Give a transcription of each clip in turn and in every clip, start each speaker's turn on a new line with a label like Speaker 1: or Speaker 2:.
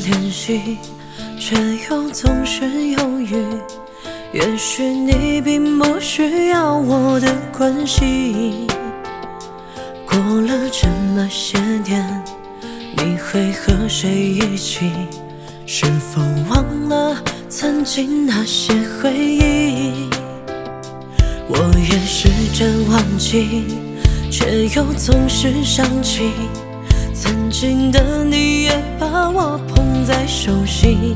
Speaker 1: 联系，却又总是犹豫。也许你并不需要我的关心。过了这么些年，你会和谁一起？是否忘了曾经那些回忆？我也试着忘记，却又总是想起。曾经的你也把我捧在手心，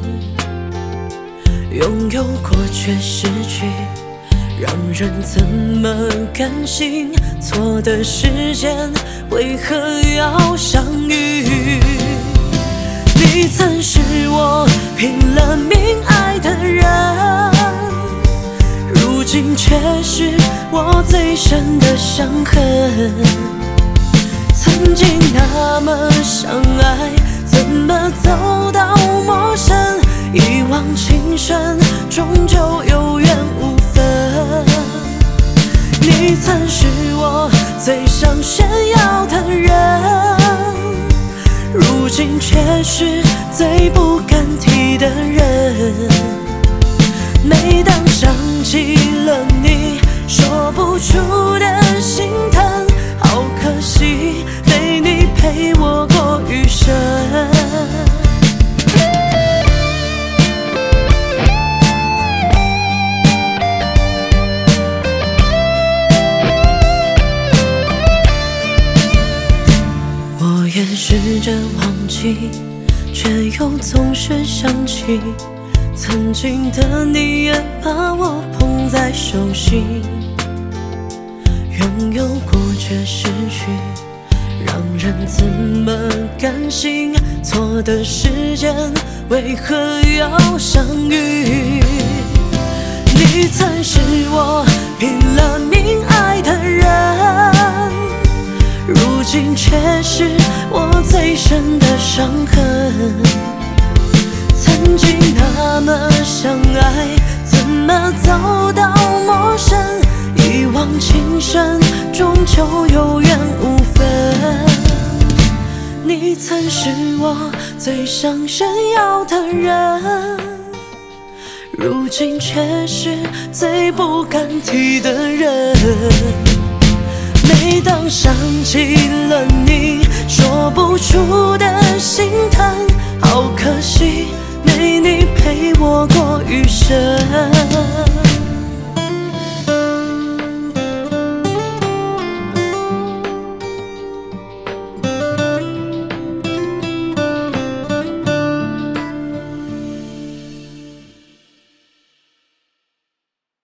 Speaker 1: 拥有过却失去，让人怎么甘心？错的时间为何要相遇？你曾是我拼了命爱的人，如今却是我最深的伤痕。曾经那么相爱，怎么走到陌生？一往情深，终究有缘无分。你曾是我最想炫耀的人，如今却是最不敢提的人。每当想起了你，说不出的心疼，好可惜没你陪我过余生。我也试着忘记，却又总是想起。曾经的你也把我捧在手心，拥有过却失去，让人怎么甘心？错的时间为何要相遇？你曾是我拼了命爱的人，如今却是我最深的伤痕。曾经那么相爱，怎么走到陌生？一往情深，终究有缘无分。你曾是我最想炫耀的人，如今却是最不敢提的人。每当想起了你，说不出的心疼，好可惜没你陪我过余生。